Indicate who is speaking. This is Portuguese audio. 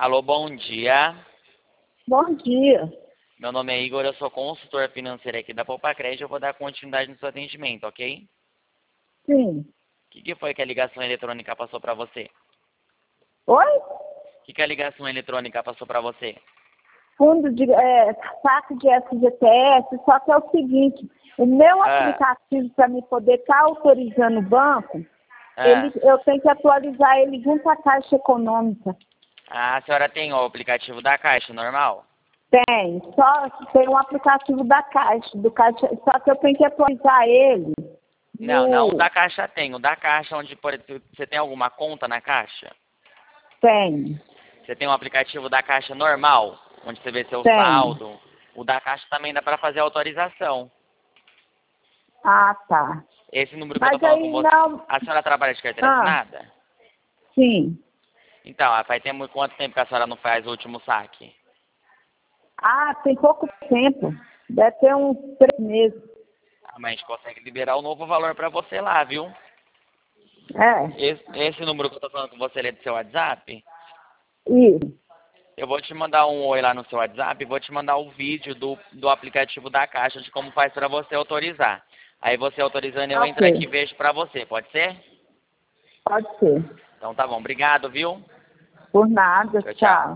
Speaker 1: Alô, bom dia.
Speaker 2: Bom dia.
Speaker 1: Meu nome é Igor, eu sou consultor financeiro aqui da Poupa Crédito. Eu vou dar continuidade no seu atendimento, ok?
Speaker 2: Sim.
Speaker 1: O que foi que a ligação eletrônica passou para você?
Speaker 2: Oi?
Speaker 1: O que a ligação eletrônica passou para você?
Speaker 2: Fundo de saque de FGTS, só que é o seguinte, o meu aplicativo para me poder estar autorizando o banco, eu tenho que atualizar ele junto à Caixa Econômica.
Speaker 1: Ah, a senhora tem o aplicativo da Caixa, normal?
Speaker 2: Tem, só tem um aplicativo da Caixa, só que eu tenho que atualizar ele.
Speaker 1: Não, o da Caixa tem. O da Caixa, onde você tem alguma conta na Caixa?
Speaker 2: Tem.
Speaker 1: Você tem um aplicativo da Caixa normal, onde você vê seu
Speaker 2: Tem.
Speaker 1: saldo. O da Caixa também dá para fazer autorização.
Speaker 2: Ah, tá.
Speaker 1: Esse número que eu
Speaker 2: Mas
Speaker 1: tô falando
Speaker 2: aí
Speaker 1: com você.
Speaker 2: não...
Speaker 1: A senhora trabalha de carteira assinada?
Speaker 2: Sim.
Speaker 1: Então, faz quanto tempo que a senhora não faz o último saque?
Speaker 2: Ah, tem pouco tempo. Deve ter uns 3 meses.
Speaker 1: Ah, mas a gente consegue liberar o novo valor para você lá, viu?
Speaker 2: É.
Speaker 1: Esse número que eu tô falando com você, ele é do seu WhatsApp?
Speaker 2: Isso.
Speaker 1: Eu vou te mandar um oi lá no seu WhatsApp e vou te mandar o vídeo do aplicativo da Caixa, de como faz para você autorizar. Aí você autorizando, eu entro aqui e vejo para você, pode ser?
Speaker 2: Pode ser.
Speaker 1: Então tá bom, obrigado, viu?
Speaker 2: Por nada.
Speaker 1: Tchau, tchau.
Speaker 2: Tchau.